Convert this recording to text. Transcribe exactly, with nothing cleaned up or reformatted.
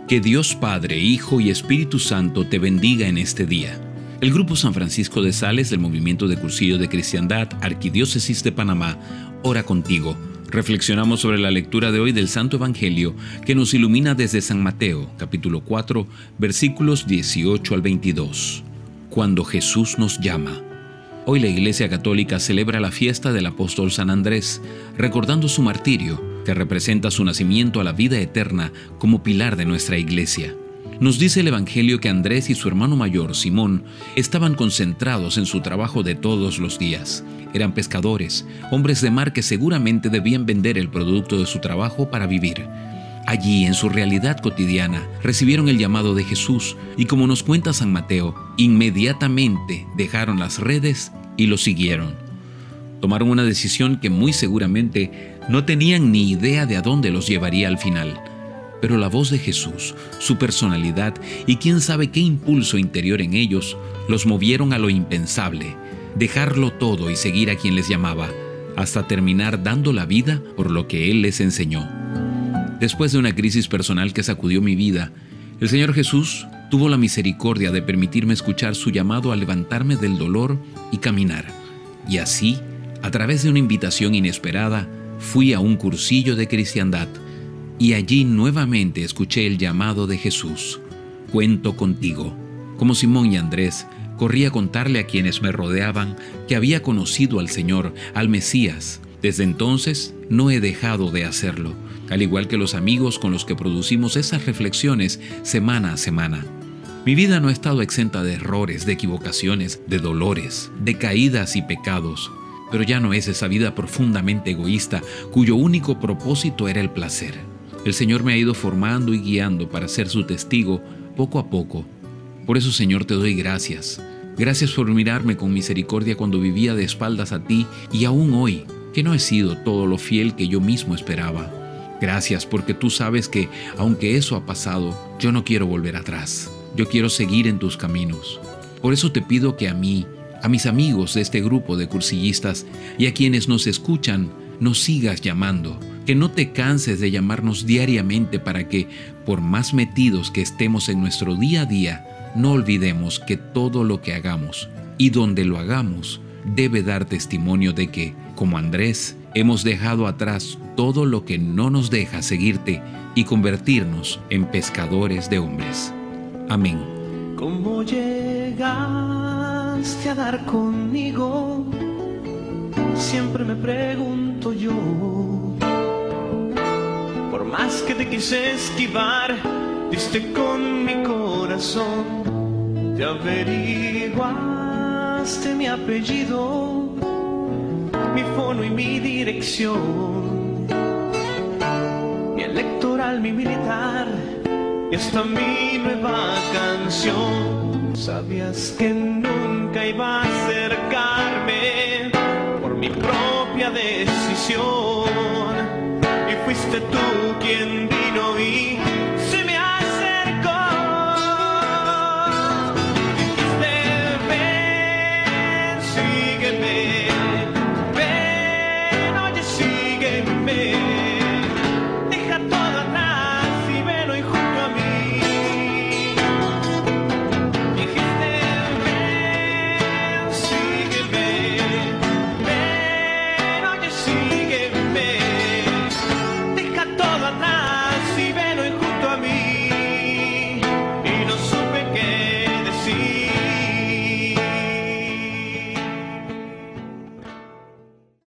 Que Dios Padre, Hijo y Espíritu Santo te bendiga en este día. El Grupo San Francisco de Sales del Movimiento de Cursillo de Cristiandad, Arquidiócesis de Panamá, ora contigo. Reflexionamos sobre la lectura de hoy del Santo Evangelio que nos ilumina desde San Mateo, capítulo cuatro, versículos dieciocho al veintidós. Cuando Jesús nos llama. Hoy la Iglesia Católica celebra la fiesta del apóstol San Andrés, recordando su martirio, que representa su nacimiento a la vida eterna como pilar de nuestra Iglesia. Nos dice el Evangelio que Andrés y su hermano mayor, Simón, estaban concentrados en su trabajo de todos los días. Eran pescadores, hombres de mar que seguramente debían vender el producto de su trabajo para vivir. Allí, en su realidad cotidiana, recibieron el llamado de Jesús y, como nos cuenta San Mateo, inmediatamente dejaron las redes y lo siguieron. Tomaron una decisión que muy seguramente no tenían ni idea de a dónde los llevaría al final. Pero la voz de Jesús, su personalidad y quién sabe qué impulso interior en ellos los movieron a lo impensable, dejarlo todo y seguir a quien les llamaba, hasta terminar dando la vida por lo que Él les enseñó. Después de una crisis personal que sacudió mi vida, el Señor Jesús tuvo la misericordia de permitirme escuchar su llamado a levantarme del dolor y caminar. Y así, a través de una invitación inesperada, fui a un cursillo de cristiandad y allí nuevamente escuché el llamado de Jesús. Cuento contigo. Como Simón y Andrés, corrí a contarle a quienes me rodeaban que había conocido al Señor, al Mesías. Desde entonces no he dejado de hacerlo, al igual que los amigos con los que producimos esas reflexiones semana a semana. Mi vida no ha estado exenta de errores, de equivocaciones, de dolores, de caídas y pecados, pero ya no es esa vida profundamente egoísta cuyo único propósito era el placer. El Señor me ha ido formando y guiando para ser su testigo poco a poco. Por eso, Señor, te doy gracias. Gracias por mirarme con misericordia cuando vivía de espaldas a ti y aún hoy, que no he sido todo lo fiel que yo mismo esperaba. Gracias porque tú sabes que, aunque eso ha pasado, yo no quiero volver atrás. Yo quiero seguir en tus caminos. Por eso te pido que a mí, a mis amigos de este grupo de cursillistas y a quienes nos escuchan, nos sigas llamando. Que no te canses de llamarnos diariamente para que, por más metidos que estemos en nuestro día a día, no olvidemos que todo lo que hagamos y donde lo hagamos debe dar testimonio de que, como Andrés, hemos dejado atrás todo lo que no nos deja seguirte y convertirnos en pescadores de hombres. Amén. ¿Cómo llegaste a dar conmigo? Siempre me pregunto yo. Por más que te quise esquivar, diste con mi corazón. Te averiguaste mi apellido, mi fono y mi dirección, mi electoral, mi militar y hasta mi nueva canción. Sabías que nunca iba a acercarme por mi propia decisión, y fuiste tú quien vino y